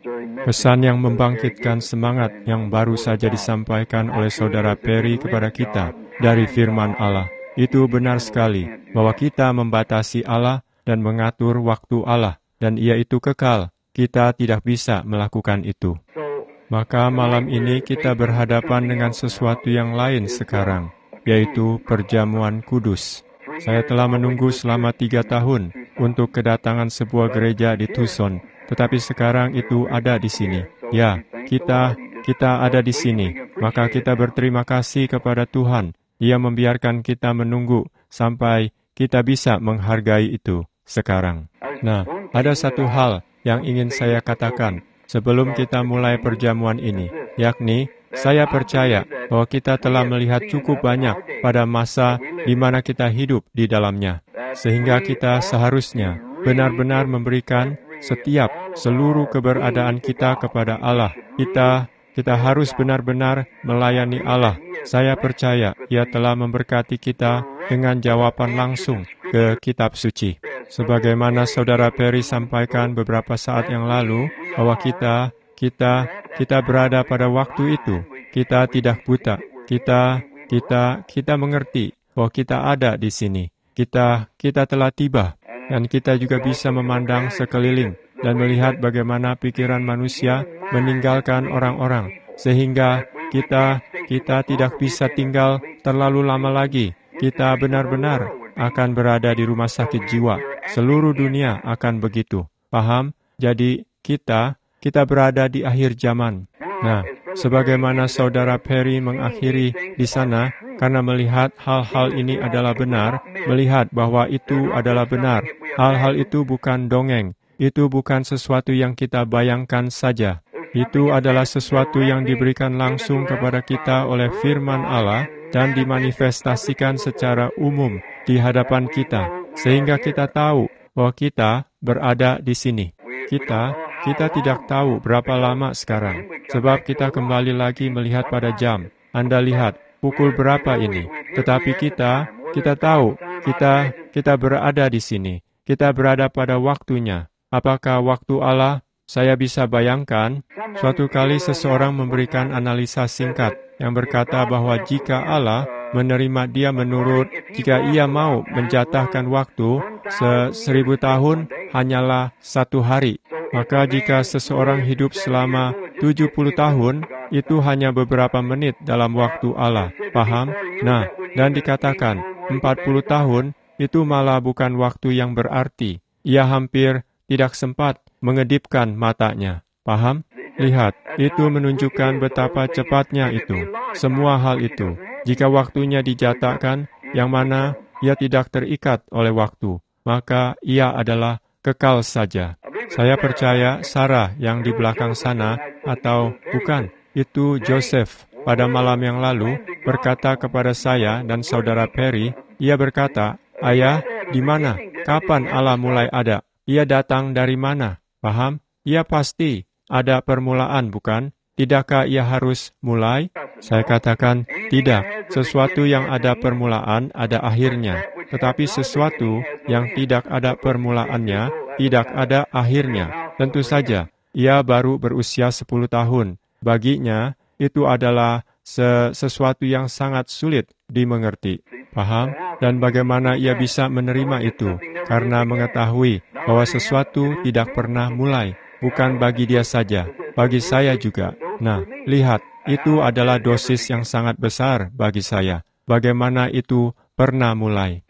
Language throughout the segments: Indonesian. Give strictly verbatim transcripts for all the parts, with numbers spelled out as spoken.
Pesan yang membangkitkan semangat yang baru saja disampaikan oleh Saudara Perry kepada kita dari firman Allah. Itu benar sekali, bahwa kita membatasi Allah dan mengatur waktu Allah, dan Ia itu kekal. Kita tidak bisa melakukan itu. Maka malam ini kita berhadapan dengan sesuatu yang lain sekarang, yaitu perjamuan kudus. Saya telah menunggu selama tiga tahun untuk kedatangan sebuah gereja di Tucson, tetapi sekarang itu ada di sini. Ya, kita kita ada di sini. Maka kita berterima kasih kepada Tuhan. Ia membiarkan kita menunggu sampai kita bisa menghargai itu sekarang. Nah, ada satu hal yang ingin saya katakan sebelum kita mulai perjamuan ini, yakni saya percaya bahwa kita telah melihat cukup banyak pada masa di mana kita hidup di dalamnya, sehingga kita seharusnya benar-benar memberikan setiap seluruh keberadaan kita kepada Allah. Kita kita harus benar-benar melayani Allah. Saya percaya Ia telah memberkati kita dengan jawaban langsung ke kitab suci. Sebagaimana Saudara Perry sampaikan beberapa saat yang lalu, bahwa kita kita kita berada pada waktu itu. Kita tidak buta. Kita kita kita mengerti bahwa kita ada di sini. Kita kita telah tiba, dan kita juga bisa memandang sekeliling dan melihat bagaimana pikiran manusia meninggalkan orang-orang, sehingga kita kita tidak bisa tinggal terlalu lama lagi. Kita benar-benar akan berada di rumah sakit jiwa. Seluruh dunia akan begitu. Paham? Jadi kita kita berada di akhir zaman. Nah, sebagaimana Saudara Perry mengakhiri di sana, karena melihat hal-hal ini adalah benar, melihat bahwa itu adalah benar. Hal-hal itu bukan dongeng. Itu bukan sesuatu yang kita bayangkan saja. Itu adalah sesuatu yang diberikan langsung kepada kita oleh firman Allah dan dimanifestasikan secara umum di hadapan kita, sehingga kita tahu bahwa kita berada di sini. Kita, kita tidak tahu berapa lama sekarang, sebab kita kembali lagi melihat pada jam. Anda lihat, pukul berapa ini? Tetapi kita, kita tahu, kita, kita berada di sini. Kita berada pada waktunya. Apakah waktu Allah? Saya bisa bayangkan, suatu kali seseorang memberikan analisa singkat yang berkata bahwa jika Allah menerima dia menurut, jika ia mau menjatahkan waktu se seribu tahun hanyalah satu hari, maka jika seseorang hidup selama tujuh puluh tahun, itu hanya beberapa menit dalam waktu Allah. Paham? Nah, dan dikatakan empat puluh tahun itu malah bukan waktu yang berarti. Ia hampir tidak sempat mengedipkan matanya. Paham? Lihat, itu menunjukkan betapa cepatnya itu. Semua hal itu. Jika waktunya dijatahkan, yang mana ia tidak terikat oleh waktu, maka ia adalah kekal saja. Saya percaya Sarah yang di belakang sana, atau bukan, itu Joseph, pada malam yang lalu, berkata kepada saya dan Saudara Perry, ia berkata, "Ayah, di mana? Kapan Allah mulai ada? Ia datang dari mana?" Paham? Ia pasti ada permulaan, bukan? Tidakkah ia harus mulai? Saya katakan, tidak. Sesuatu yang ada permulaan ada akhirnya. Tetapi sesuatu yang tidak ada permulaannya, tidak ada akhirnya. Tentu saja, ia baru berusia sepuluh tahun. Baginya, itu adalah se sesuatu yang sangat sulit dimengerti. Paham? Dan bagaimana ia bisa menerima itu? Karena mengetahui bahwa sesuatu tidak pernah mulai. Bukan bagi dia saja, bagi saya juga. Nah, lihat, itu adalah dosis yang sangat besar bagi saya. Bagaimana itu pernah mulai.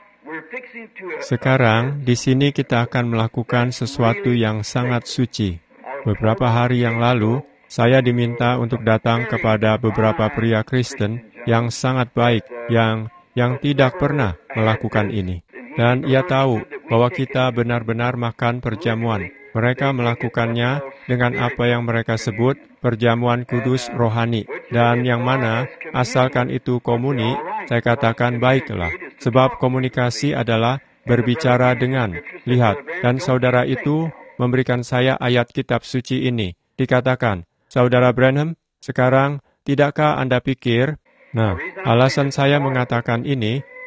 Sekarang, di sini kita akan melakukan sesuatu yang sangat suci. Beberapa hari yang lalu, saya diminta untuk datang kepada beberapa pria Kristen yang sangat baik, yang yang tidak pernah melakukan ini. Dan ia tahu bahwa kita benar-benar makan perjamuan. Mereka melakukannya dengan apa yang mereka sebut perjamuan kudus rohani. Dan yang mana, asalkan itu komuni, saya katakan baiklah. Sebab komunikasi adalah berbicara dengan. Lihat, dan saudara itu memberikan saya ayat kitab suci ini. Dikatakan, "Saudara Branham, sekarang tidakkah Anda pikir..." Nah, alasan saya mengatakan ini,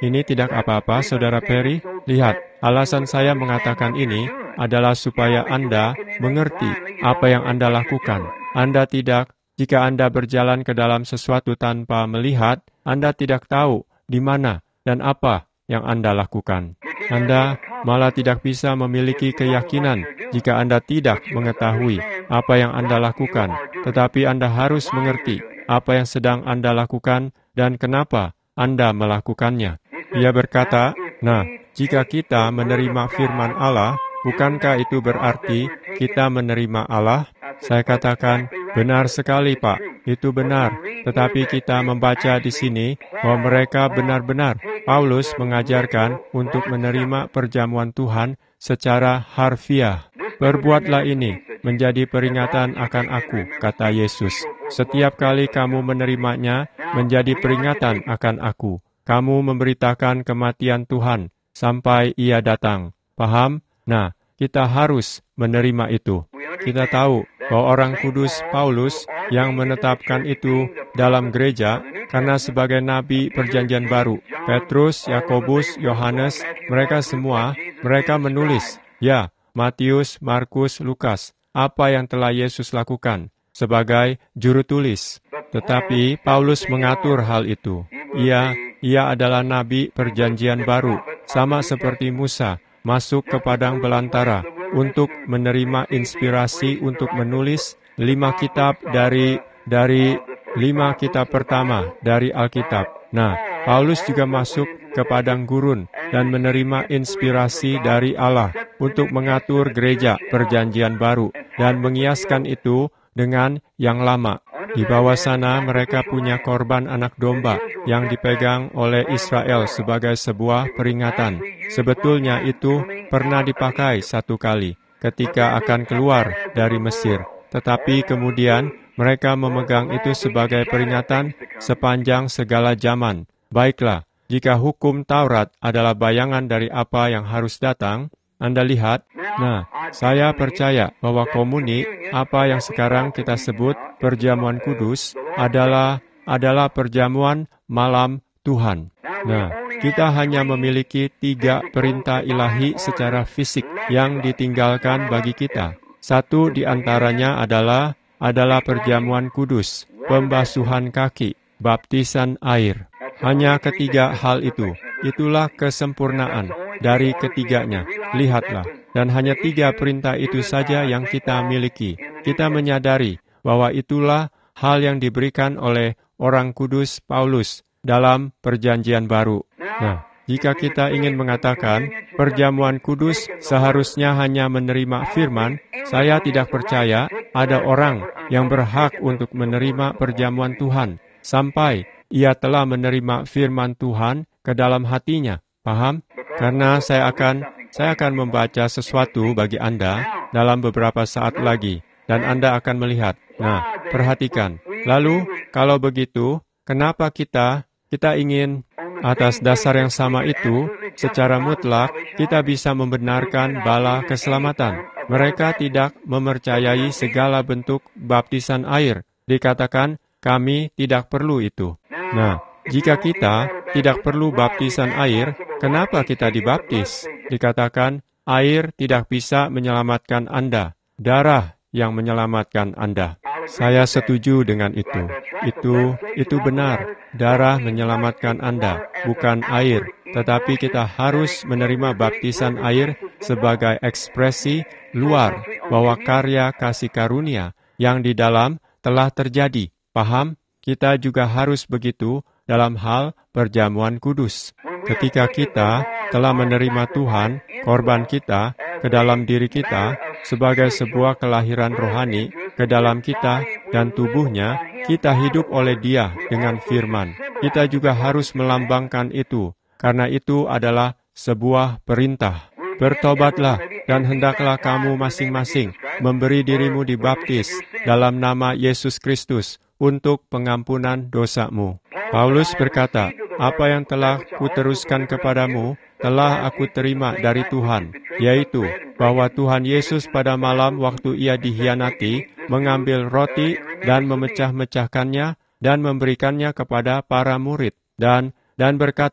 Ini tidak apa-apa, Saudara Perry. Lihat, alasan saya mengatakan ini adalah supaya Anda mengerti apa yang Anda lakukan. Anda tidak, jika Anda berjalan ke dalam sesuatu tanpa melihat, Anda tidak tahu di mana dan apa yang Anda lakukan. Anda malah tidak bisa memiliki keyakinan jika Anda tidak mengetahui apa yang Anda lakukan. Tetapi Anda harus mengerti apa yang sedang Anda lakukan dan kenapa Anda melakukannya. Ia berkata, nah, jika kita menerima firman Allah, bukankah itu berarti kita menerima Allah? Saya katakan, benar sekali, Pak. Itu benar. Tetapi kita membaca di sini bahwa mereka benar-benar, Paulus mengajarkan untuk menerima perjamuan Tuhan secara harfiah. Perbuatlah ini menjadi peringatan akan aku, kata Yesus. Setiap kali kamu menerimanya, menjadi peringatan akan aku. Kamu memberitakan kematian Tuhan sampai Ia datang. Paham? Nah, kita harus menerima itu. Kita tahu bahwa orang kudus Paulus yang menetapkan itu dalam gereja karena sebagai nabi perjanjian baru. Petrus, Yakobus, Yohanes, mereka semua, mereka menulis, ya, Matius, Markus, Lukas, apa yang telah Yesus lakukan sebagai juru tulis. Tetapi Paulus mengatur hal itu. Ia, ia adalah nabi perjanjian baru, sama seperti Musa, masuk ke padang belantara untuk menerima inspirasi untuk menulis lima kitab dari dari lima kitab pertama dari Alkitab. Nah, Paulus juga masuk ke padang gurun dan menerima inspirasi dari Allah untuk mengatur gereja perjanjian baru dan mengiaskan itu dengan yang lama. Di bawah sana mereka punya korban anak domba yang dipegang oleh Israel sebagai sebuah peringatan. Sebetulnya itu pernah dipakai satu kali ketika akan keluar dari Mesir. Tetapi kemudian mereka memegang itu sebagai peringatan sepanjang segala zaman. Baiklah, jika hukum Taurat adalah bayangan dari apa yang harus datang, Anda lihat, nah, saya percaya bahwa komuni, apa yang sekarang kita sebut perjamuan kudus, adalah adalah perjamuan malam Tuhan. Nah, kita hanya memiliki tiga perintah ilahi secara fisik yang ditinggalkan bagi kita. Satu di antaranya adalah adalah perjamuan kudus, pembasuhan kaki, baptisan air. Hanya ketiga hal itu. Itulah kesempurnaan dari ketiganya. Lihatlah, dan hanya tiga perintah itu saja yang kita miliki. Kita menyadari bahwa itulah hal yang diberikan oleh orang kudus Paulus dalam perjanjian baru. Nah, jika kita ingin mengatakan perjamuan kudus seharusnya hanya menerima firman, saya tidak percaya ada orang yang berhak untuk menerima perjamuan Tuhan sampai ia telah menerima firman Tuhan ke dalam hatinya. Paham? Karena saya akan saya akan membaca sesuatu bagi Anda dalam beberapa saat lagi dan Anda akan melihat. Nah, perhatikan. Lalu, kalau begitu, kenapa kita kita ingin atas dasar yang sama itu, secara mutlak, kita bisa membenarkan bala keselamatan. Mereka tidak mempercayai segala bentuk baptisan air. Dikatakan, kami tidak perlu itu. Nah, jika kita tidak perlu baptisan air, kenapa kita dibaptis? Dikatakan, air tidak bisa menyelamatkan Anda. Darah yang menyelamatkan Anda. Saya setuju dengan itu. Itu itu benar. Darah menyelamatkan Anda, bukan air. Tetapi kita harus menerima baptisan air sebagai ekspresi luar bahwa karya kasih karunia yang di dalam telah terjadi. Paham? Kita juga harus begitu dalam hal perjamuan kudus. Ketika kita telah menerima Tuhan, korban kita, ke dalam diri kita, sebagai sebuah kelahiran rohani, ke dalam kita dan tubuhnya, kita hidup oleh Dia dengan firman. Kita juga harus melambangkan itu, karena itu adalah sebuah perintah. Bertobatlah, dan hendaklah kamu masing-masing memberi dirimu dibaptis dalam nama Yesus Kristus, untuk pengampunan dosamu. Paulus berkata, apa yang telah kuteruskan kepadamu, telah aku terima dari Tuhan, yaitu bahwa Tuhan Yesus pada malam waktu ia dihianati, mengambil roti dan memecah-mecahkannya dan memberikannya kepada para murid, dan dan berkata,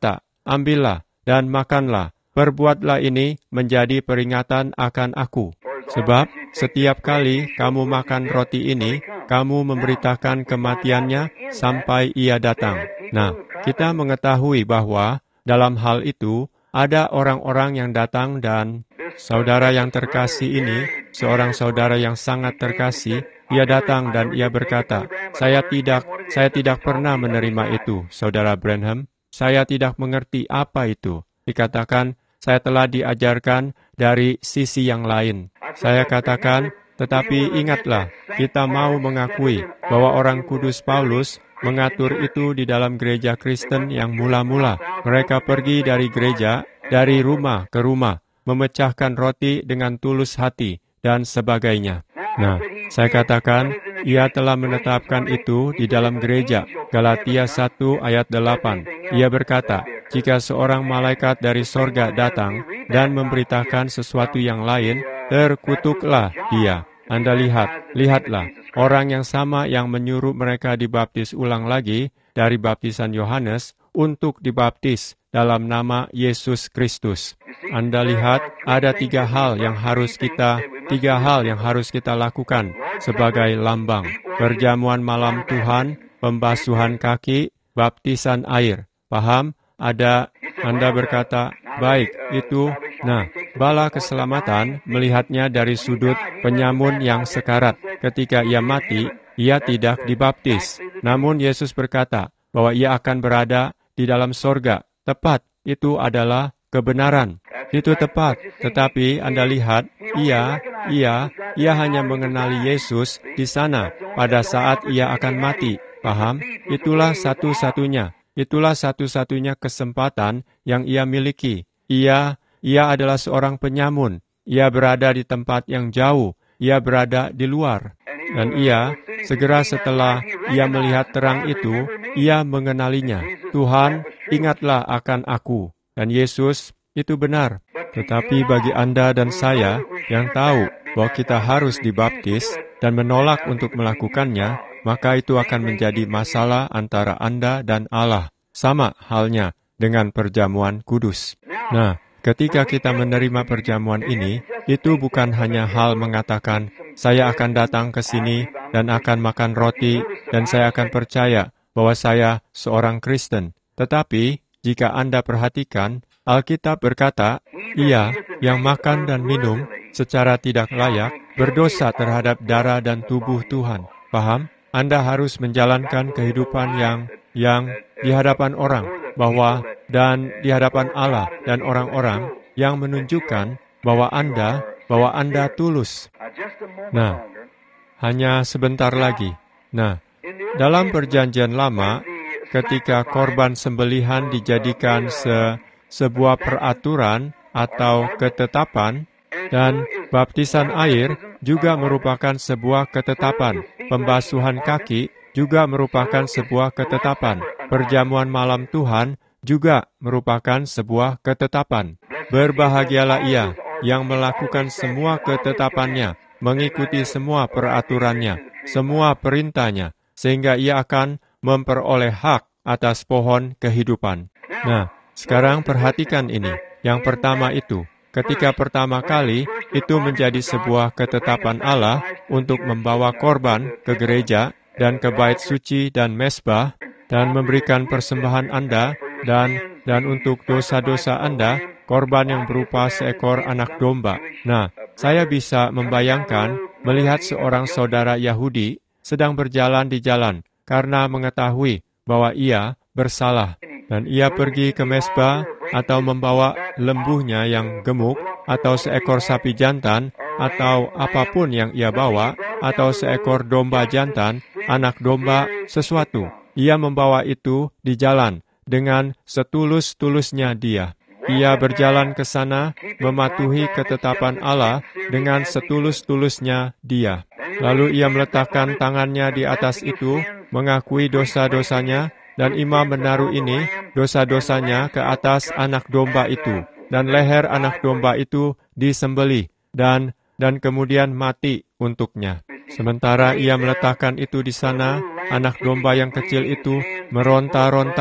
ambillah dan makanlah. Perbuatlah ini menjadi peringatan akan aku. Sebab setiap kali kamu makan roti ini, kamu memberitakan kematiannya sampai ia datang. Nah, kita mengetahui bahwa dalam hal itu ada orang-orang yang datang dan saudara yang terkasih ini, seorang saudara yang sangat terkasih, ia datang dan ia berkata, saya tidak, saya tidak pernah menerima itu, Saudara Branham. Saya tidak mengerti apa itu. Dikatakan, saya telah diajarkan dari sisi yang lain. Saya katakan, tetapi ingatlah, kita mau mengakui bahwa orang kudus Paulus mengatur itu di dalam gereja Kristen yang mula-mula. Mereka pergi dari gereja, dari rumah ke rumah, memecahkan roti dengan tulus hati, dan sebagainya. Nah, saya katakan, ia telah menetapkan itu di dalam gereja. Galatia satu ayat delapan. Ia berkata, jika seorang malaikat dari sorga datang dan memberitakan sesuatu yang lain, terkutuklah dia. Anda lihat, lihatlah, orang yang sama yang menyuruh mereka dibaptis ulang lagi dari baptisan Yohanes untuk dibaptis dalam nama Yesus Kristus. Anda lihat, ada tiga hal yang harus kita, tiga hal yang harus kita lakukan sebagai lambang. Perjamuan malam Tuhan, pembasuhan kaki, baptisan air. Paham? Ada, Anda berkata, baik, itu, nah, bala keselamatan melihatnya dari sudut penyamun yang sekarat. Ketika ia mati, ia tidak dibaptis. Namun Yesus berkata bahwa ia akan berada di dalam sorga. Tepat, itu adalah kebenaran. Itu tepat, tetapi Anda lihat, ia, ia, ia hanya mengenali Yesus di sana pada saat ia akan mati. Paham? Itulah satu-satunya. Itulah satu-satunya kesempatan yang ia miliki. Ia, ia adalah seorang penyamun. Ia berada di tempat yang jauh. Ia berada di luar. Dan ia, segera setelah ia melihat terang itu, ia mengenalinya. Tuhan, ingatlah akan aku. Dan Yesus, itu benar. Tetapi bagi Anda dan saya yang tahu bahwa kita harus dibaptis dan menolak untuk melakukannya, maka itu akan menjadi masalah antara Anda dan Allah. Sama halnya dengan perjamuan kudus. Nah, ketika kita menerima perjamuan ini, itu bukan hanya hal mengatakan, saya akan datang ke sini dan akan makan roti, dan saya akan percaya bahwa saya seorang Kristen. Tetapi, jika Anda perhatikan, Alkitab berkata, ia yang makan dan minum secara tidak layak berdosa terhadap darah dan tubuh Tuhan. Paham? Anda harus menjalankan kehidupan yang yang di hadapan orang, bahwa dan di hadapan Allah dan orang-orang yang menunjukkan bahwa Anda, bahwa Anda tulus. Nah, hanya sebentar lagi. Nah, dalam perjanjian lama, ketika korban sembelihan dijadikan se, sebuah peraturan atau ketetapan, dan baptisan air juga merupakan sebuah ketetapan. Pembasuhan kaki juga merupakan sebuah ketetapan. Perjamuan malam Tuhan juga merupakan sebuah ketetapan. Berbahagialah ia yang melakukan semua ketetapannya, mengikuti semua peraturannya, semua perintahnya, sehingga ia akan memperoleh hak atas pohon kehidupan. Nah, sekarang perhatikan ini. Yang pertama itu, ketika pertama kali itu menjadi sebuah ketetapan Allah untuk membawa korban ke gereja dan ke bait suci dan mesbah dan memberikan persembahan Anda dan dan untuk dosa-dosa Anda korban yang berupa seekor anak domba. Nah, saya bisa membayangkan melihat seorang saudara Yahudi sedang berjalan di jalan karena mengetahui bahwa ia bersalah. Dan ia pergi ke mesbah atau membawa lembunya yang gemuk, atau seekor sapi jantan, atau apapun yang ia bawa, atau seekor domba jantan, anak domba, sesuatu. Ia membawa itu di jalan dengan setulus-tulusnya dia. Ia berjalan ke sana, mematuhi ketetapan Allah dengan setulus-tulusnya dia. Lalu ia meletakkan tangannya di atas itu, mengakui dosa-dosanya, dan imam menaruh ini, dosa-dosanya ke atas anak domba itu. Dan leher anak domba itu disembelih, dan dan kemudian mati untuknya. Sementara ia meletakkan itu di sana, anak domba yang kecil itu meronta-ronta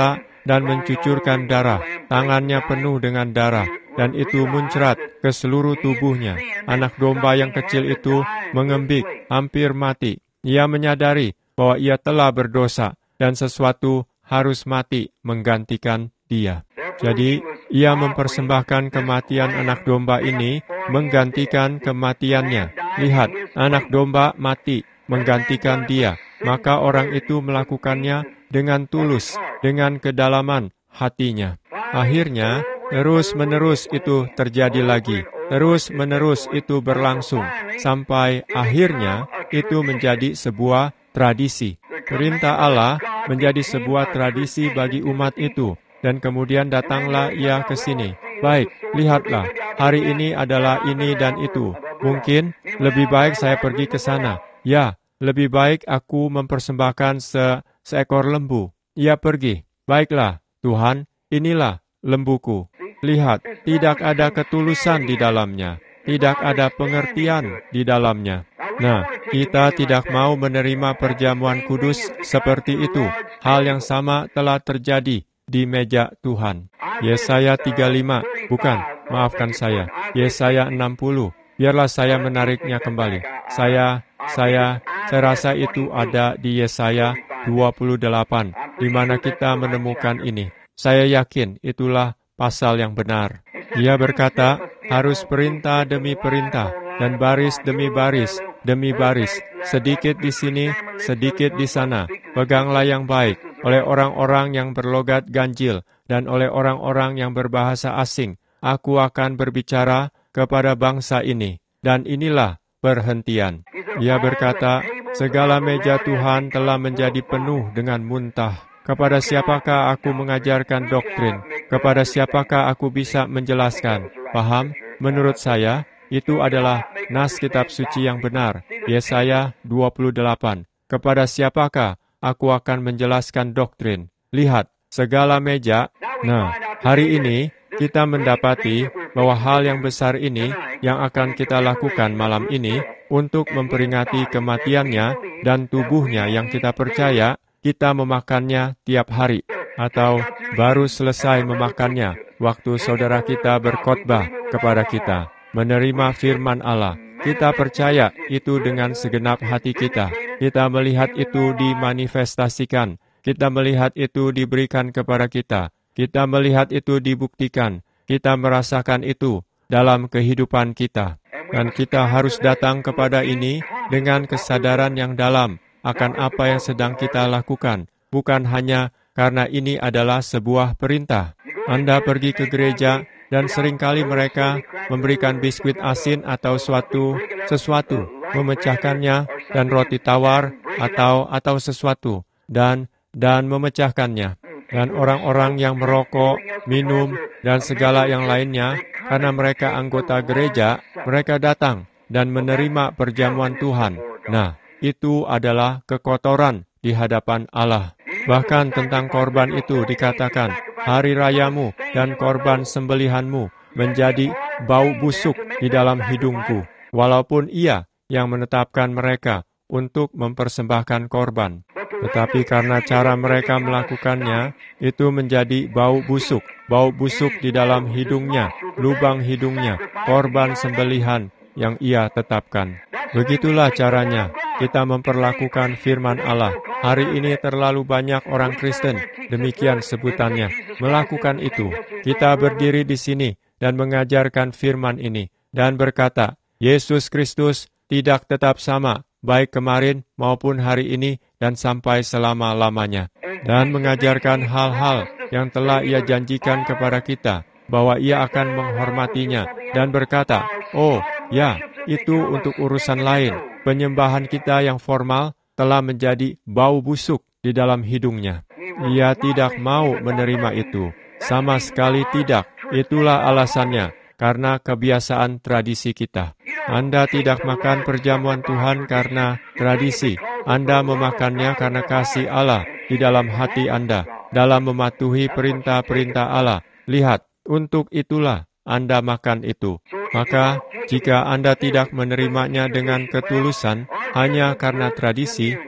dan mencucurkan darah. Tangannya penuh dengan darah, dan itu muncrat ke seluruh tubuhnya. Anak domba yang kecil itu mengembik, hampir mati. Ia menyadari bahwa ia telah berdosa, dan sesuatu harus mati menggantikan dia. Jadi, ia mempersembahkan kematian anak domba ini menggantikan kematiannya. Lihat, anak domba mati menggantikan dia. Maka orang itu melakukannya dengan tulus, dengan kedalaman hatinya. Akhirnya, terus-menerus itu terjadi lagi. Terus-menerus itu berlangsung. Sampai akhirnya itu menjadi sebuah tradisi. Perintah Allah menjadi sebuah tradisi bagi umat itu. Dan kemudian datanglah ia ke sini. Baik, lihatlah, hari ini adalah ini dan itu. Mungkin lebih baik saya pergi ke sana. Ya, lebih baik aku mempersembahkan se seekor lembu. Ia pergi. Baiklah, Tuhan, inilah lembuku. Lihat, tidak ada ketulusan di dalamnya. Tidak ada pengertian di dalamnya. Nah, kita tidak mau menerima perjamuan kudus seperti itu. Hal yang sama telah terjadi di meja Tuhan. Yesaya tiga puluh lima, bukan, maafkan saya, Yesaya enam puluh. Biarlah saya menariknya kembali. Saya, saya, saya rasa itu ada di Yesaya dua puluh delapan, di mana kita menemukan ini. Saya yakin itulah pasal yang benar. Ia berkata, harus perintah demi perintah, dan baris demi baris, demi baris, sedikit di sini, sedikit di sana. Peganglah yang baik oleh orang-orang yang berlogat ganjil dan oleh orang-orang yang berbahasa asing. Aku akan berbicara kepada bangsa ini, dan inilah perhentian. Ia berkata, segala meja Tuhan telah menjadi penuh dengan muntah. Kepada siapakah aku mengajarkan doktrin? Kepada siapakah aku bisa menjelaskan? Paham? Menurut saya, itu adalah nas kitab suci yang benar. Yesaya dua puluh delapan. Kepada siapakah aku akan menjelaskan doktrin? Lihat, segala meja. Nah, hari ini kita mendapati bahwa hal yang besar ini yang akan kita lakukan malam ini untuk memperingati kematiannya dan tubuhnya yang kita percaya, kita memakannya tiap hari, atau baru selesai memakannya waktu saudara kita berkhotbah kepada kita, menerima firman Allah. Kita percaya itu dengan segenap hati kita. Kita melihat itu dimanifestasikan. Kita melihat itu diberikan kepada kita. Kita melihat itu dibuktikan. Kita merasakan itu dalam kehidupan kita. Dan kita harus datang kepada ini dengan kesadaran yang dalam akan apa yang sedang kita lakukan. Bukan hanya karena ini adalah sebuah perintah. Anda pergi ke gereja, dan seringkali mereka memberikan biskuit asin atau suatu sesuatu, memecahkannya, dan roti tawar atau atau sesuatu, dan dan memecahkannya. Dan orang-orang yang merokok, minum, dan segala yang lainnya, karena mereka anggota gereja, mereka datang dan menerima perjamuan Tuhan. Nah, itu adalah kekotoran di hadapan Allah. Bahkan tentang korban itu dikatakan, hari rayamu dan korban sembelihanmu menjadi bau busuk di dalam hidungku, walaupun ia yang menetapkan mereka untuk mempersembahkan korban. Tetapi karena cara mereka melakukannya, itu menjadi bau busuk, bau busuk di dalam hidungnya, lubang hidungnya, korban sembelihan yang ia tetapkan. Begitulah caranya kita memperlakukan firman Allah. Hari ini terlalu banyak orang Kristen, demikian sebutannya, melakukan itu. Kita berdiri di sini dan mengajarkan firman ini, dan berkata, Yesus Kristus tidak tetap sama, baik kemarin maupun hari ini dan sampai selama-lamanya. Dan mengajarkan hal-hal yang telah ia janjikan kepada kita, bahwa ia akan menghormatinya, dan berkata, oh, ya, itu untuk urusan lain. Penyembahan kita yang formal telah menjadi bau busuk di dalam hidungnya. Ia tidak mau menerima itu. Sama sekali tidak. Itulah alasannya, karena kebiasaan tradisi kita. Anda tidak makan perjamuan Tuhan karena tradisi. Anda memakannya karena kasih Allah di dalam hati Anda, dalam mematuhi perintah-perintah Allah. Lihat, untuk itulah Anda makan itu. Maka, jika Anda tidak menerimanya dengan ketulusan, hanya karena tradisi,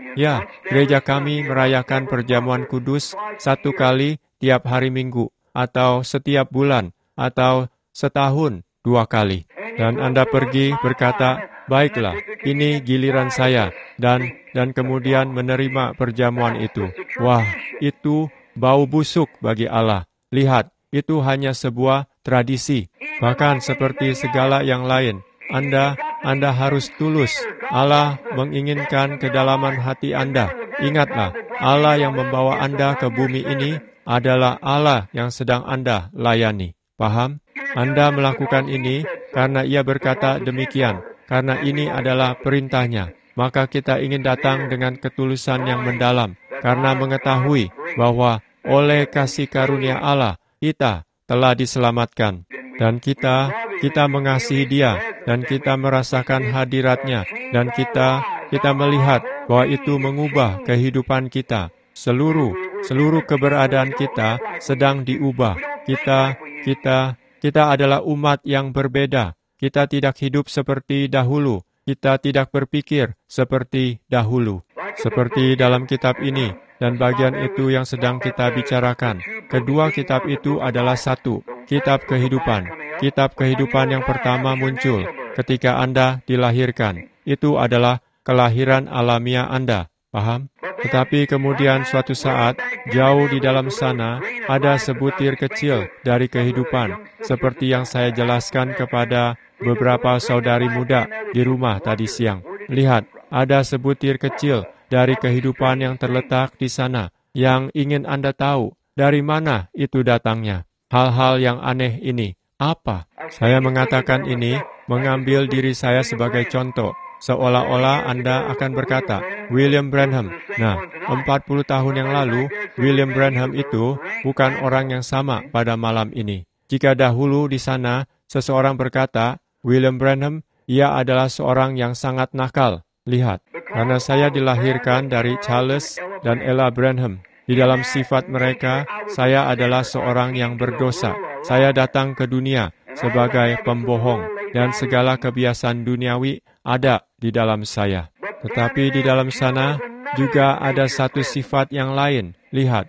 Ya, gereja kami merayakan perjamuan kudus satu kali tiap hari Minggu, atau setiap bulan, atau setahun dua kali. Dan Anda pergi berkata, baiklah, ini giliran saya, dan dan kemudian menerima perjamuan itu. Wah, itu bau busuk bagi Allah. Lihat, itu hanya sebuah tradisi. Bahkan seperti segala yang lain, Anda Anda harus tulus. Allah menginginkan kedalaman hati Anda. Ingatlah, Allah yang membawa Anda ke bumi ini adalah Allah yang sedang Anda layani. Paham? Anda melakukan ini karena Ia berkata demikian, karena ini adalah perintahnya. Maka kita ingin datang dengan ketulusan yang mendalam, karena mengetahui bahwa oleh kasih karunia Allah, kita telah diselamatkan. Dan kita, kita mengasihi Dia, dan kita merasakan hadiratnya, dan kita, kita melihat bahwa itu mengubah kehidupan kita. Seluruh, seluruh keberadaan kita sedang diubah. Kita, kita, kita adalah umat yang berbeda. Kita tidak hidup seperti dahulu. Kita tidak berpikir seperti dahulu. Seperti dalam kitab ini, dan bagian itu yang sedang kita bicarakan. Kedua kitab itu adalah satu, kitab kehidupan. Kitab kehidupan yang pertama muncul ketika Anda dilahirkan. Itu adalah kelahiran alamiah Anda. Paham? Tetapi kemudian suatu saat, jauh di dalam sana, ada sebutir kecil dari kehidupan, seperti yang saya jelaskan kepada beberapa saudari muda di rumah tadi siang. Lihat, ada sebutir kecil dari kehidupan yang terletak di sana, yang ingin Anda tahu dari mana itu datangnya. Hal-hal yang aneh ini, apa? Saya mengatakan ini, mengambil diri saya sebagai contoh, seolah-olah Anda akan berkata, William Branham. Nah, empat puluh tahun yang lalu, William Branham itu bukan orang yang sama pada malam ini. Jika dahulu di sana, seseorang berkata, William Branham, ia adalah seorang yang sangat nakal. Lihat, karena saya dilahirkan dari Charles dan Ella Branham. Di dalam sifat mereka, saya adalah seorang yang berdosa. Saya datang ke dunia sebagai pembohong, dan segala kebiasaan duniawi ada di dalam saya. Tetapi di dalam sana juga ada satu sifat yang lain. Lihat,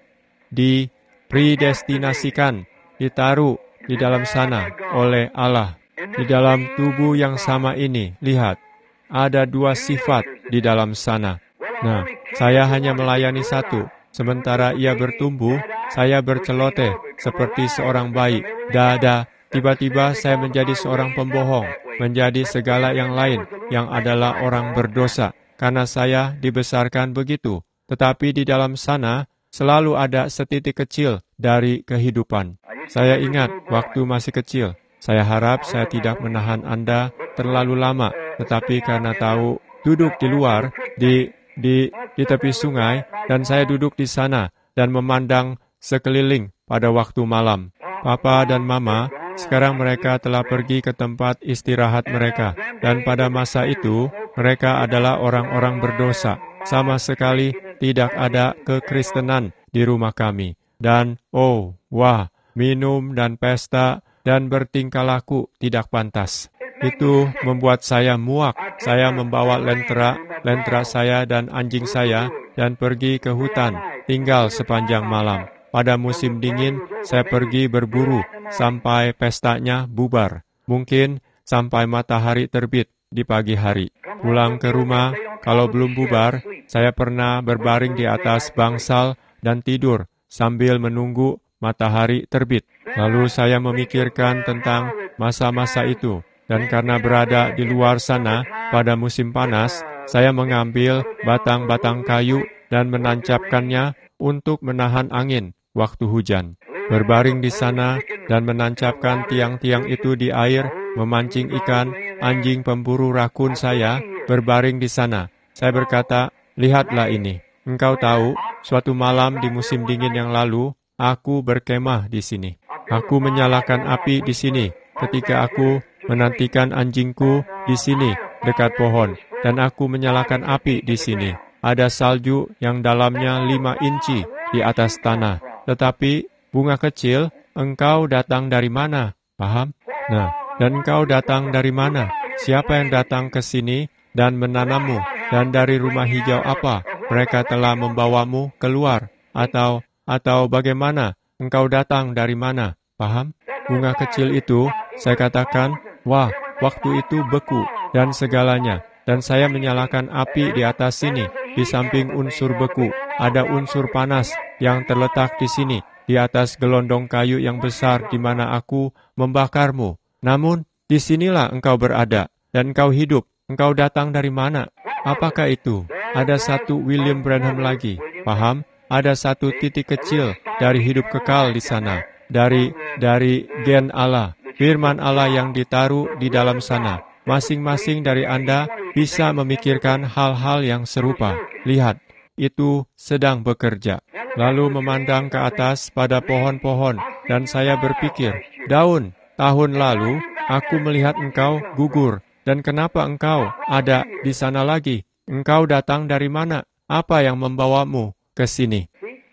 dipredestinasikan, ditaruh di dalam sana oleh Allah. Di dalam tubuh yang sama ini, lihat, ada dua sifat di dalam sana. Nah, saya hanya melayani satu. Sementara ia bertumbuh, saya berceloteh seperti seorang bayi. Dada, tiba-tiba saya menjadi seorang pembohong, menjadi segala yang lain yang adalah orang berdosa, karena saya dibesarkan begitu. Tetapi di dalam sana, selalu ada setitik kecil dari kehidupan. Saya ingat waktu masih kecil. Saya harap saya tidak menahan Anda terlalu lama, tetapi karena tahu duduk di luar, di di di tepi sungai, dan saya duduk di sana dan memandang sekeliling pada waktu malam. Papa dan Mama, sekarang mereka telah pergi ke tempat istirahat mereka, dan pada masa itu, mereka adalah orang-orang berdosa. Sama sekali tidak ada kekristenan di rumah kami. Dan, oh, wah, minum dan pesta dan bertingkah laku tidak pantas. Itu membuat saya muak. Saya membawa lentera, lentera saya dan anjing saya, dan pergi ke hutan, tinggal sepanjang malam. Pada musim dingin, saya pergi berburu sampai pestanya bubar. Mungkin sampai matahari terbit di pagi hari. Pulang ke rumah, kalau belum bubar, saya pernah berbaring di atas bangsal dan tidur sambil menunggu matahari terbit. Lalu saya memikirkan tentang masa-masa itu. Dan karena berada di luar sana pada musim panas, saya mengambil batang-batang kayu dan menancapkannya untuk menahan angin waktu hujan. Berbaring di sana dan menancapkan tiang-tiang itu di air, memancing ikan, anjing pemburu rakun saya berbaring di sana. Saya berkata, lihatlah ini. Engkau tahu, suatu malam di musim dingin yang lalu, aku berkemah di sini. Aku menyalakan api di sini ketika aku menantikan anjingku di sini dekat pohon, dan aku menyalakan api di sini. Ada salju yang dalamnya lima inci di atas tanah. Tetapi bunga kecil, engkau datang dari mana? Paham? Nah, dan engkau datang dari mana? Siapa yang datang ke sini dan menanammu? Dan dari rumah hijau apa mereka telah membawamu keluar, atau atau bagaimana, engkau datang dari mana, paham? Bunga kecil itu, saya katakan, wah, waktu itu beku, dan segalanya, dan saya menyalakan api di atas sini, di samping unsur beku, ada unsur panas yang terletak di sini, di atas gelondong kayu yang besar di mana aku membakarmu. Namun, disinilah engkau berada, dan engkau hidup. Engkau datang dari mana? Apakah itu? Ada satu William Branham lagi, paham? Ada satu titik kecil dari hidup kekal di sana, dari dari gen Allah, firman Allah yang ditaruh di dalam sana. Masing-masing dari Anda bisa memikirkan hal-hal yang serupa. Lihat, itu sedang bekerja. Lalu memandang ke atas pada pohon-pohon, dan saya berpikir, daun, tahun lalu aku melihat engkau gugur. Dan kenapa engkau ada di sana lagi? Engkau datang dari mana? Apa yang membawamu ke sini?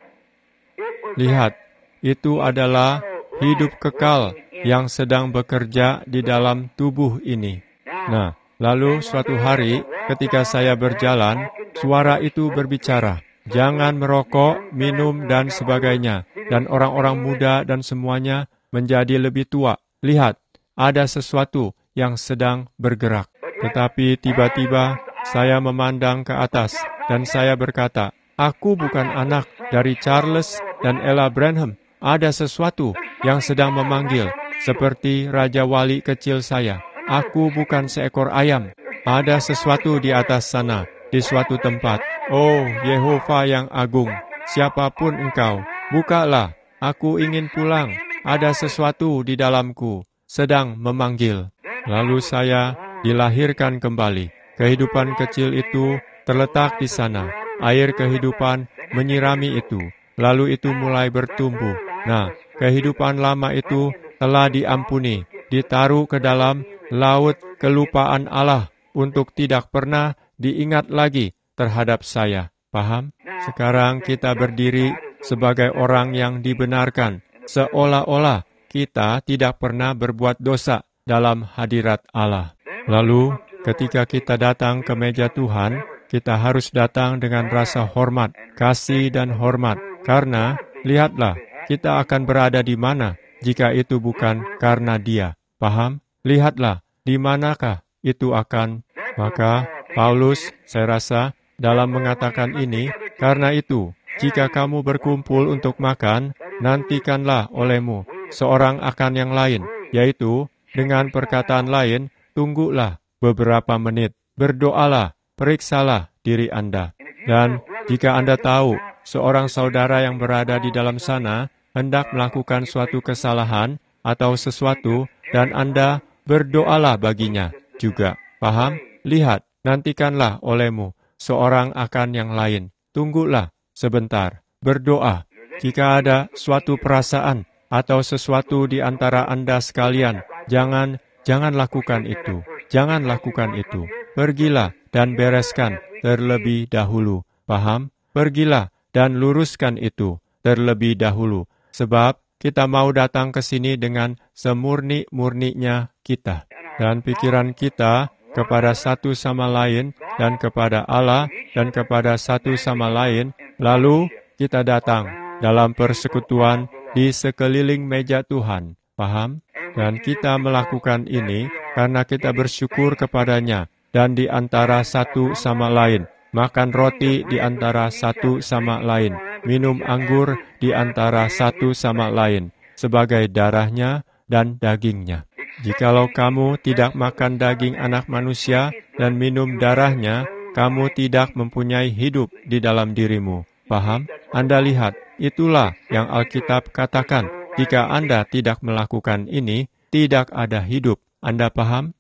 Lihat, itu adalah hidup kekal yang sedang bekerja di dalam tubuh ini. Nah, lalu suatu hari ketika saya berjalan, suara itu berbicara, jangan merokok, minum, dan sebagainya. Dan orang-orang muda dan semuanya menjadi lebih tua. Lihat, ada sesuatu yang sedang bergerak. Tetapi tiba-tiba saya memandang ke atas dan saya berkata, aku bukan anak dari Charles dan Ella Branham. Ada sesuatu yang sedang memanggil, seperti Raja Wali kecil saya. Aku bukan seekor ayam. Ada sesuatu di atas sana, di suatu tempat. Oh, Yehova yang agung, siapapun engkau, bukalah. Aku ingin pulang. Ada sesuatu di dalamku, sedang memanggil. Lalu saya dilahirkan kembali. Kehidupan kecil itu terletak di sana. Air kehidupan menyirami itu. Lalu itu mulai bertumbuh. Nah, kehidupan lama itu telah diampuni, ditaruh ke dalam laut kelupaan Allah untuk tidak pernah diingat lagi terhadap saya. Paham? Sekarang kita berdiri sebagai orang yang dibenarkan, seolah-olah kita tidak pernah berbuat dosa dalam hadirat Allah. Lalu, ketika kita datang ke meja Tuhan, kita harus datang dengan rasa hormat, kasih dan hormat. Karena, lihatlah, kita akan berada di mana jika itu bukan karena Dia. Paham? Lihatlah, di manakah itu akan. Maka, Paulus, saya rasa, dalam mengatakan ini, karena itu, jika kamu berkumpul untuk makan, nantikanlah olehmu seorang akan yang lain, yaitu, dengan perkataan lain, tunggulah beberapa menit, berdoalah, periksalah diri Anda. Dan jika Anda tahu seorang saudara yang berada di dalam sana hendak melakukan suatu kesalahan atau sesuatu, dan Anda berdoalah baginya juga. Paham? Lihat, nantikanlah olehmu seorang akan yang lain. Tunggulah sebentar, berdoa. Jika ada suatu perasaan atau sesuatu di antara Anda sekalian, jangan jangan lakukan itu. Jangan lakukan itu. Pergilah dan bereskan terlebih dahulu. Paham? Pergilah dan luruskan itu terlebih dahulu. Sebab kita mau datang ke sini dengan semurni-murninya kita. Dan pikiran kita kepada satu sama lain dan kepada Allah dan kepada satu sama lain. Lalu kita datang dalam persekutuan di sekeliling meja Tuhan. Paham? Dan kita melakukan ini karena kita bersyukur kepadanya dan di antara satu sama lain. Makan roti di antara satu sama lain. Minum anggur di antara satu sama lain. Sebagai darahnya dan dagingnya. Jikalau kamu tidak makan daging anak manusia dan minum darahnya, kamu tidak mempunyai hidup di dalam dirimu. Paham? Anda lihat, itulah yang Alkitab katakan. Jika Anda tidak melakukan ini, tidak ada hidup. Anda paham?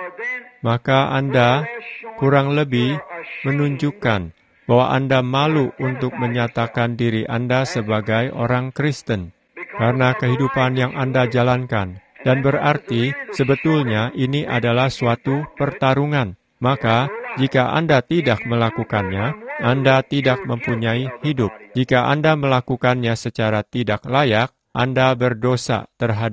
Maka Anda kurang lebih menunjukkan bahwa Anda malu untuk menyatakan diri Anda sebagai orang Kristen. Karena kehidupan yang Anda jalankan. Dan berarti sebetulnya ini adalah suatu pertarungan. Maka jika Anda tidak melakukannya, Anda tidak mempunyai hidup. Jika Anda melakukannya secara tidak layak, Anda berdosa terhadap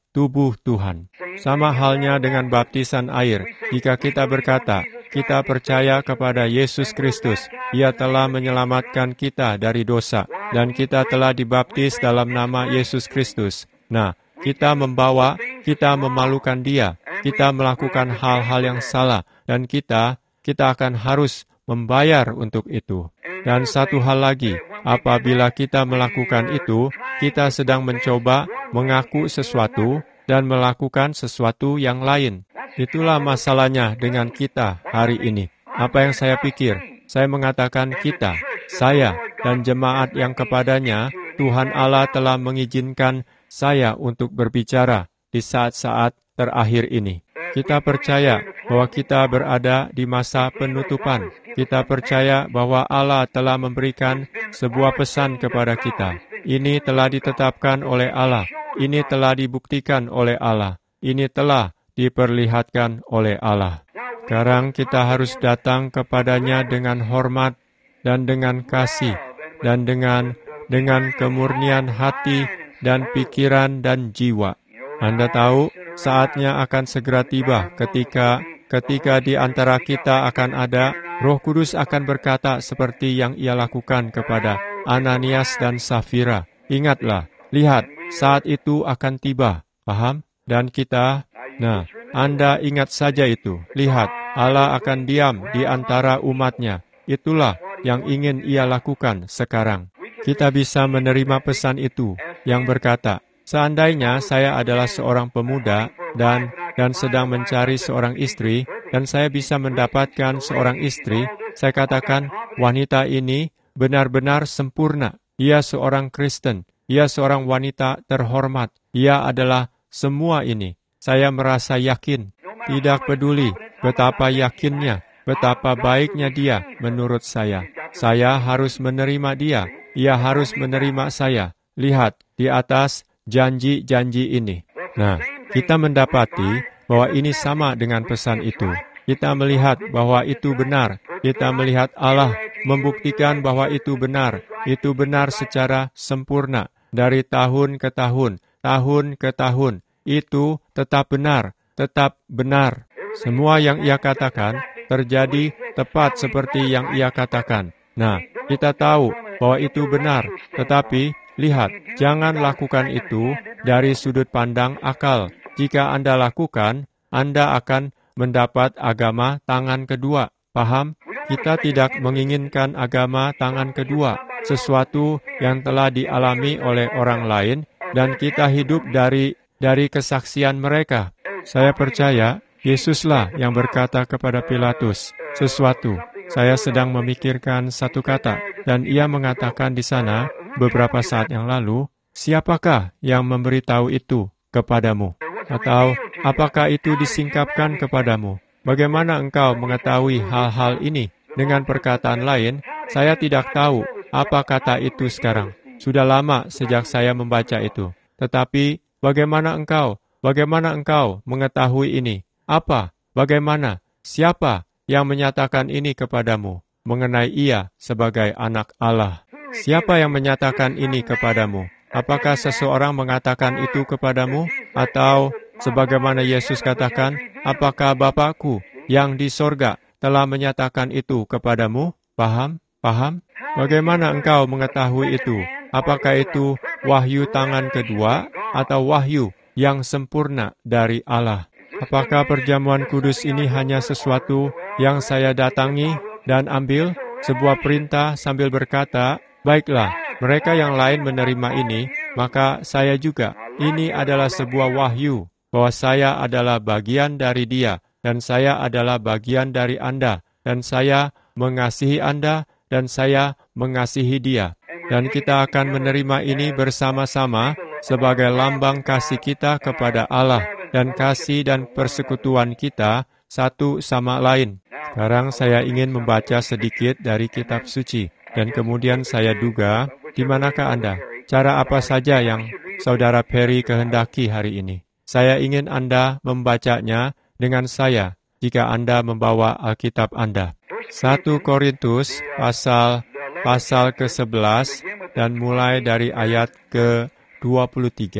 tubuh Tuhan. Sama halnya dengan baptisan air. Jika kita berkata, kita percaya kepada Yesus Kristus, Ia telah menyelamatkan kita dari dosa, dan kita telah dibaptis dalam nama Yesus Kristus. Nah, kita membawa, kita memalukan Dia, kita melakukan hal-hal yang salah, dan kita, kita akan harus membayar untuk itu. Dan satu hal lagi, apabila kita melakukan itu, kita sedang mencoba mengaku sesuatu dan melakukan sesuatu yang lain. Itulah masalahnya dengan kita hari ini. Apa yang saya pikir? Saya mengatakan kita, saya, dan jemaat yang kepadanya, Tuhan Allah telah mengizinkan saya untuk berbicara di saat-saat terakhir ini. Kita percaya bahwa kita berada di masa penutupan. Kita percaya bahwa Allah telah memberikan sebuah pesan kepada kita. Ini telah ditetapkan oleh Allah. Ini telah dibuktikan oleh Allah. Ini telah diperlihatkan oleh Allah. Sekarang kita harus datang kepadanya dengan hormat dan dengan kasih dan dengan dengan kemurnian hati dan pikiran dan jiwa. Anda tahu, saatnya akan segera tiba ketika ketika di antara kita akan ada Roh Kudus akan berkata seperti yang Ia lakukan kepada Ananias dan Safira. Ingatlah, lihat, saat itu akan tiba. Paham? Dan kita, nah, Anda ingat saja itu. Lihat, Allah akan diam di antara umatnya. Itulah yang ingin Ia lakukan sekarang. Kita bisa menerima pesan itu yang berkata, seandainya saya adalah seorang pemuda dan dan sedang mencari seorang istri, dan saya bisa mendapatkan seorang istri, saya katakan, wanita ini benar-benar sempurna. Ia seorang Kristen. Ia seorang wanita terhormat. Ia adalah semua ini. Saya merasa yakin. Tidak peduli betapa yakinnya, betapa baiknya dia menurut saya. Saya harus menerima dia. Ia harus menerima saya. Lihat, di atas janji-janji ini. Nah, kita mendapati bahwa ini sama dengan pesan itu. Kita melihat bahwa itu benar. Kita melihat Allah membuktikan bahwa itu benar. Itu benar secara sempurna. Dari tahun ke tahun, tahun ke tahun. Itu tetap benar, tetap benar. Semua yang Ia katakan terjadi tepat seperti yang Ia katakan. Nah, kita tahu bahwa itu benar. Tetapi, lihat, jangan lakukan itu dari sudut pandang akal. Jika Anda lakukan, Anda akan mendapat agama tangan kedua. Paham? Kita tidak menginginkan agama tangan kedua, sesuatu yang telah dialami oleh orang lain, dan kita hidup dari dari kesaksian mereka. Saya percaya, Yesuslah yang berkata kepada Pilatus sesuatu. Saya sedang memikirkan satu kata, dan Ia mengatakan di sana beberapa saat yang lalu, siapakah yang memberitahu itu kepadamu? Atau, apakah itu disingkapkan kepadamu? Bagaimana engkau mengetahui hal-hal ini? Dengan perkataan lain, saya tidak tahu apa kata itu sekarang. Sudah lama sejak saya membaca itu. Tetapi, bagaimana engkau? Bagaimana engkau mengetahui ini? Apa? Bagaimana? Siapa yang menyatakan ini kepadamu mengenai Ia sebagai anak Allah? Siapa yang menyatakan ini kepadamu? Apakah seseorang mengatakan itu kepadamu? Atau sebagaimana Yesus katakan, apakah Bapakku yang di sorga telah menyatakan itu kepadamu? Paham? Paham? Bagaimana engkau mengetahui itu? Apakah itu wahyu tangan kedua atau wahyu yang sempurna dari Allah? Apakah perjamuan kudus ini hanya sesuatu yang saya datangi dan ambil sebuah perintah sambil berkata, baiklah, mereka yang lain menerima ini, maka saya juga. Ini adalah sebuah wahyu bahwa saya adalah bagian dari Dia, dan saya adalah bagian dari Anda, dan saya mengasihi Anda, dan saya mengasihi Dia. Dan kita akan menerima ini bersama-sama sebagai lambang kasih kita kepada Allah, dan kasih dan persekutuan kita satu sama lain. Sekarang saya ingin membaca sedikit dari kitab suci, dan kemudian saya duga, di manakah Anda? Cara apa saja yang Saudara Perry kehendaki hari ini? Saya ingin Anda membacanya dengan saya, jika Anda membawa Alkitab Anda. satu Korintus pasal pasal ke sebelas dan mulai dari ayat ke dua puluh tiga.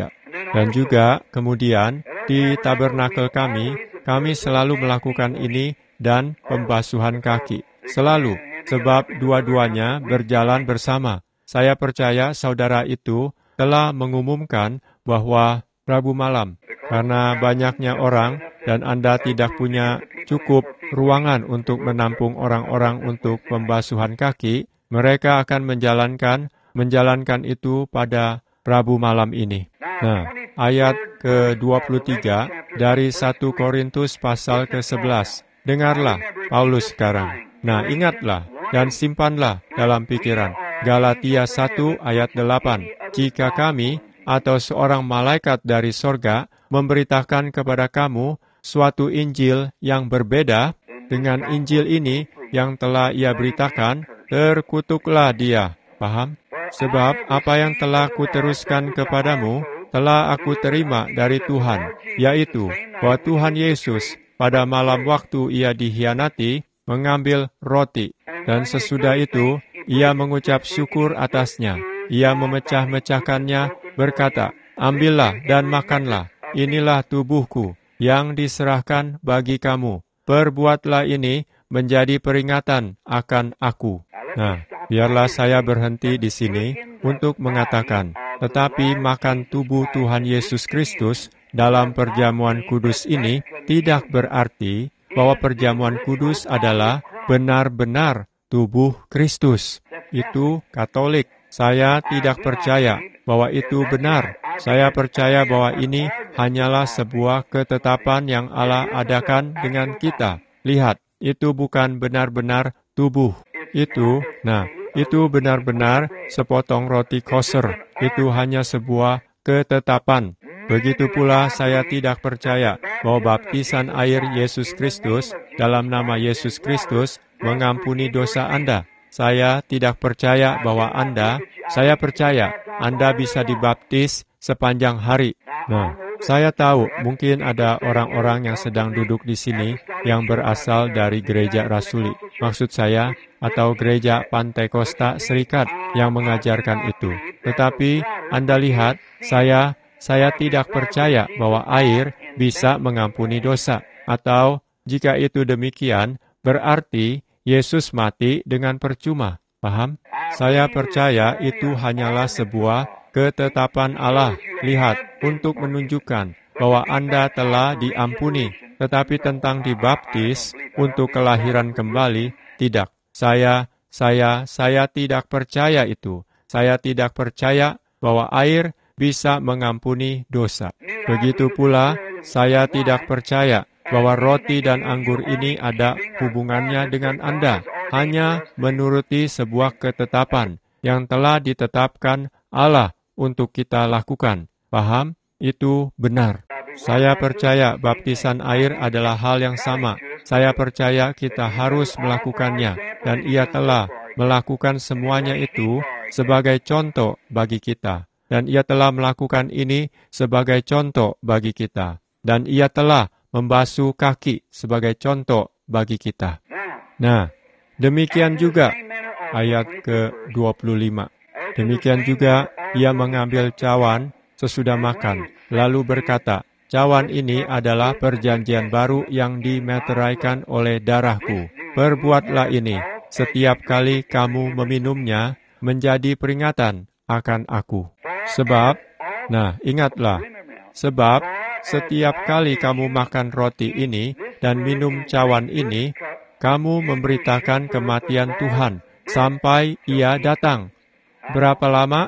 Dan juga kemudian di tabernakel kami, kami selalu melakukan ini dan pembasuhan kaki. Selalu, sebab dua-duanya berjalan bersama. Saya percaya saudara itu telah mengumumkan bahwa Rabu malam, karena banyaknya orang dan Anda tidak punya cukup ruangan untuk menampung orang-orang untuk pembasuhan kaki, mereka akan menjalankan menjalankan itu pada Rabu malam ini. Nah, ayat ke dua puluh tiga dari satu Korintus pasal ke sebelas. Dengarlah Paulus sekarang. Nah, ingatlah dan simpanlah dalam pikiran. Galatia satu ayat delapan. Jika kami atau seorang malaikat dari sorga memberitakan kepada kamu suatu Injil yang berbeda dengan Injil ini yang telah ia beritakan, terkutuklah dia. Paham? Sebab apa yang telah kuteruskan kepadamu telah aku terima dari Tuhan, yaitu bahwa Tuhan Yesus pada malam waktu ia dihianati mengambil roti, dan sesudah itu ia mengucap syukur atasnya. Ia memecah-mecahkannya, berkata, "Ambillah dan makanlah, inilah tubuhku yang diserahkan bagi kamu. Perbuatlah ini menjadi peringatan akan aku." Nah, biarlah saya berhenti di sini untuk mengatakan, tetapi makan tubuh Tuhan Yesus Kristus dalam perjamuan kudus ini tidak berarti bahwa perjamuan kudus adalah benar-benar tubuh Kristus. Itu Katolik. Saya tidak percaya bahwa itu benar. Saya percaya bahwa ini hanyalah sebuah ketetapan yang Allah adakan dengan kita. Lihat, itu bukan benar-benar tubuh. Itu, nah, itu benar-benar sepotong roti kosher. Itu hanya sebuah ketetapan. Begitu pula saya tidak percaya bahwa baptisan air Yesus Kristus dalam nama Yesus Kristus mengampuni dosa Anda. Saya tidak percaya bahwa Anda, saya percaya Anda bisa dibaptis sepanjang hari. Nah, saya tahu mungkin ada orang-orang yang sedang duduk di sini yang berasal dari gereja Rasuli. Maksud saya, atau gereja Pantekosta Serikat yang mengajarkan itu. Tetapi Anda lihat, saya saya tidak percaya bahwa air bisa mengampuni dosa. Atau jika itu demikian, berarti Yesus mati dengan percuma. Paham? Saya percaya itu hanyalah sebuah ketetapan Allah. Lihat, untuk menunjukkan bahwa Anda telah diampuni. Tetapi tentang dibaptis untuk kelahiran kembali, tidak. Saya, saya, saya tidak percaya itu. Saya tidak percaya bahwa air bisa mengampuni dosa. Begitu pula, saya tidak percaya bahwa roti dan anggur ini ada hubungannya dengan Anda, hanya menuruti sebuah ketetapan yang telah ditetapkan Allah untuk kita lakukan. Paham? Itu benar. Saya percaya baptisan air adalah hal yang sama. Saya percaya kita harus melakukannya, dan Ia telah melakukan semuanya itu sebagai contoh bagi kita. Dan Ia telah melakukan ini sebagai contoh bagi kita. Dan Ia telah membasuh kaki sebagai contoh bagi kita. Nah, demikian juga ayat ke dua puluh lima. Demikian juga Ia mengambil cawan sesudah makan, lalu berkata, "Cawan ini adalah perjanjian baru yang dimeteraikan oleh darahku. Perbuatlah ini setiap kali kamu meminumnya menjadi peringatan akan aku." Sebab, nah ingatlah, sebab setiap kali kamu makan roti ini dan minum cawan ini, kamu memberitakan kematian Tuhan sampai Ia datang. Berapa lama?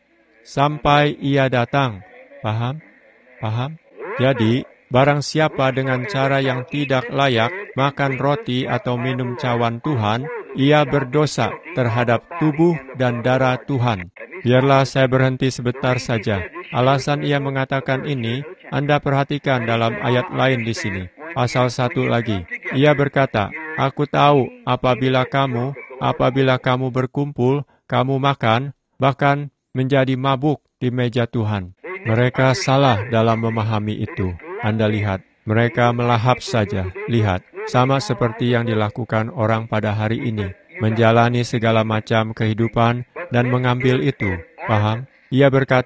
Sampai Ia datang. Paham? Paham? Jadi, barang siapa dengan cara yang tidak layak makan roti atau minum cawan Tuhan, ia berdosa terhadap tubuh dan darah Tuhan. Biarlah saya berhenti sebentar saja. Alasan ia mengatakan ini, Anda perhatikan dalam ayat lain di sini. Pasal satu lagi. Ia berkata, "Aku tahu apabila kamu, apabila kamu berkumpul, kamu makan, bahkan menjadi mabuk di meja Tuhan." Mereka salah dalam memahami itu. Anda lihat, mereka melahap saja. Lihat, sama seperti yang dilakukan orang pada hari ini. Menjalani segala macam kehidupan dan mengambil itu. Paham? Ia berkata,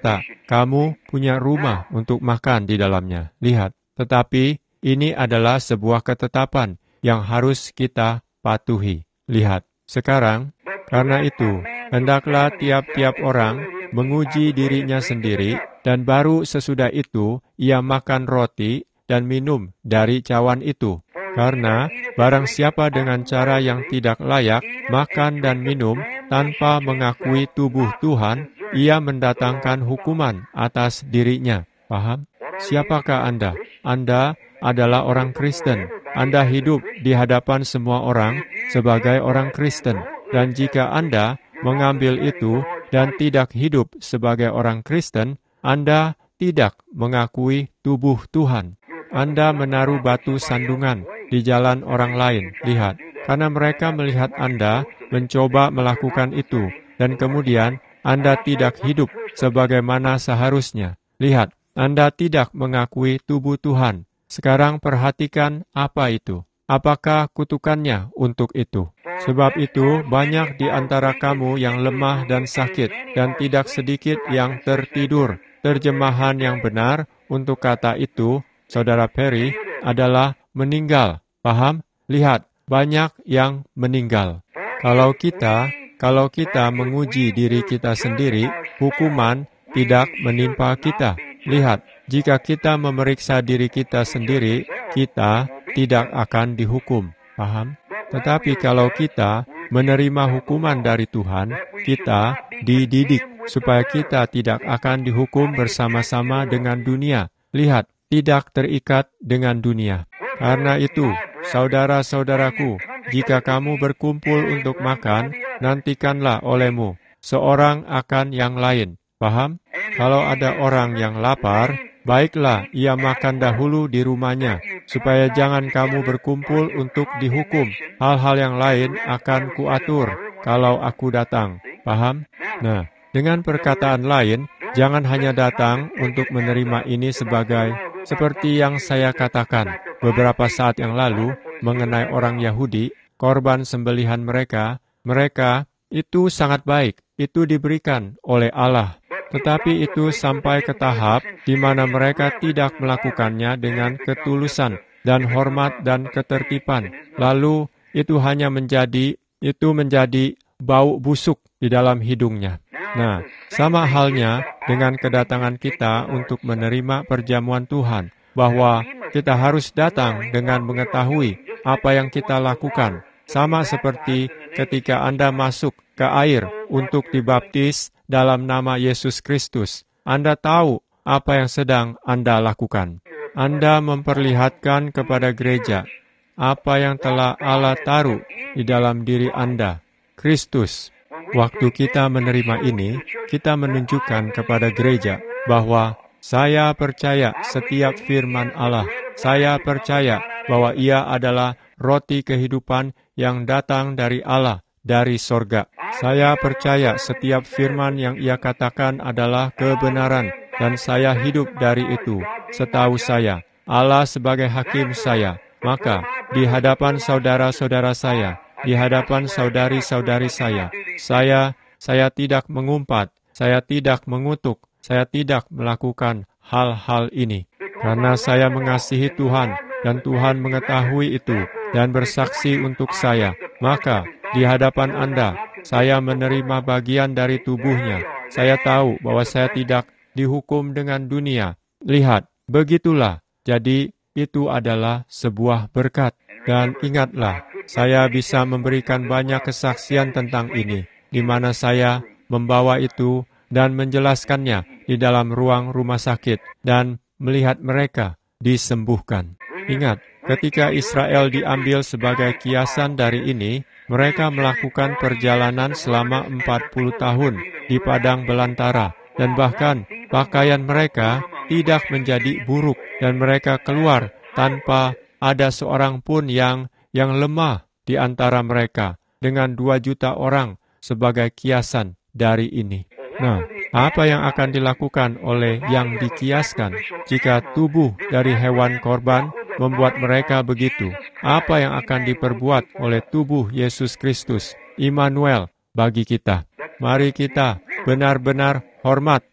kamu punya rumah untuk makan di dalamnya. Lihat, tetapi ini adalah sebuah ketetapan yang harus kita patuhi. Lihat, sekarang, karena itu, hendaklah tiap-tiap orang menguji dirinya sendiri, dan baru sesudah itu ia makan roti dan minum dari cawan itu. Karena barang siapa dengan cara yang tidak layak makan dan minum tanpa mengakui tubuh Tuhan, ia mendatangkan hukuman atas dirinya. Paham? Siapakah Anda? Anda adalah orang Kristen. Anda hidup di hadapan semua orang sebagai orang Kristen. Dan jika Anda mengambil itu dan tidak hidup sebagai orang Kristen, Anda tidak mengakui tubuh Tuhan. Anda menaruh batu sandungan di jalan orang lain. Lihat, karena mereka melihat Anda mencoba melakukan itu, dan kemudian Anda tidak hidup sebagaimana seharusnya. Lihat, Anda tidak mengakui tubuh Tuhan. Sekarang perhatikan apa itu. Apakah kutukannya untuk itu? Sebab itu, banyak di antara kamu yang lemah dan sakit, dan tidak sedikit yang tertidur. Terjemahan yang benar untuk kata itu, Saudara Perry, adalah meninggal. Paham? Lihat, banyak yang meninggal. Kalau kita, kalau kita menguji diri kita sendiri, hukuman tidak menimpa kita. Lihat, jika kita memeriksa diri kita sendiri, kita tidak akan dihukum. Paham? Tetapi kalau kita menerima hukuman dari Tuhan, kita dididik supaya kita tidak akan dihukum bersama-sama dengan dunia. Lihat, tidak terikat dengan dunia. Karena itu, saudara-saudaraku, jika kamu berkumpul untuk makan, nantikanlah olehmu seorang akan yang lain. Paham? Kalau ada orang yang lapar, baiklah ia makan dahulu di rumahnya, supaya jangan kamu berkumpul untuk dihukum. Hal-hal yang lain akan kuatur kalau aku datang. Paham? Nah, dengan perkataan lain, jangan hanya datang untuk menerima ini sebagai seperti yang saya katakan beberapa saat yang lalu mengenai orang Yahudi, korban sembelihan mereka, mereka itu sangat baik, itu diberikan oleh Allah. Tetapi itu sampai ke tahap di mana mereka tidak melakukannya dengan ketulusan dan hormat dan ketertiban. Lalu itu hanya menjadi, itu menjadi bau busuk di dalam hidungnya. Nah, sama halnya dengan kedatangan kita untuk menerima perjamuan Tuhan, bahwa kita harus datang dengan mengetahui apa yang kita lakukan. Sama seperti ketika Anda masuk ke air untuk dibaptis dalam nama Yesus Kristus. Anda tahu apa yang sedang Anda lakukan. Anda memperlihatkan kepada gereja apa yang telah Allah taruh di dalam diri Anda, Kristus. Waktu kita menerima ini, kita menunjukkan kepada gereja bahwa saya percaya setiap firman Allah. Saya percaya bahwa Ia adalah roti kehidupan yang datang dari Allah, dari sorga. Saya percaya setiap firman yang Ia katakan adalah kebenaran, dan saya hidup dari itu. Setahu saya, Allah sebagai hakim saya, maka di hadapan saudara-saudara saya, di hadapan saudari-saudari saya, saya, saya tidak mengumpat, saya tidak mengutuk, saya tidak melakukan hal-hal ini. Karena saya mengasihi Tuhan, dan Tuhan mengetahui itu, dan bersaksi untuk saya, maka di hadapan Anda, saya menerima bagian dari tubuhnya. Saya tahu bahwa saya tidak dihukum dengan dunia. Lihat, begitulah. Jadi, itu adalah sebuah berkat. Dan ingatlah, saya bisa memberikan banyak kesaksian tentang ini, di mana saya membawa itu dan menjelaskannya di dalam ruang rumah sakit dan melihat mereka disembuhkan. Ingat, ketika Israel diambil sebagai kiasan dari ini, mereka melakukan perjalanan selama empat puluh tahun di padang belantara, dan bahkan pakaian mereka tidak menjadi buruk, dan mereka keluar tanpa ada seorang pun yang yang lemah di antara mereka, dengan dua juta orang sebagai kiasan dari ini. Nah, apa yang akan dilakukan oleh yang dikiaskan jika tubuh dari hewan korban membuat mereka begitu? Apa yang akan diperbuat oleh tubuh Yesus Kristus, Immanuel, bagi kita? Mari kita benar-benar hormat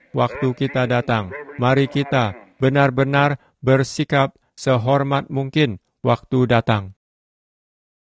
waktu kita datang. Mari kita benar-benar bersikap sehormat mungkin waktu datang.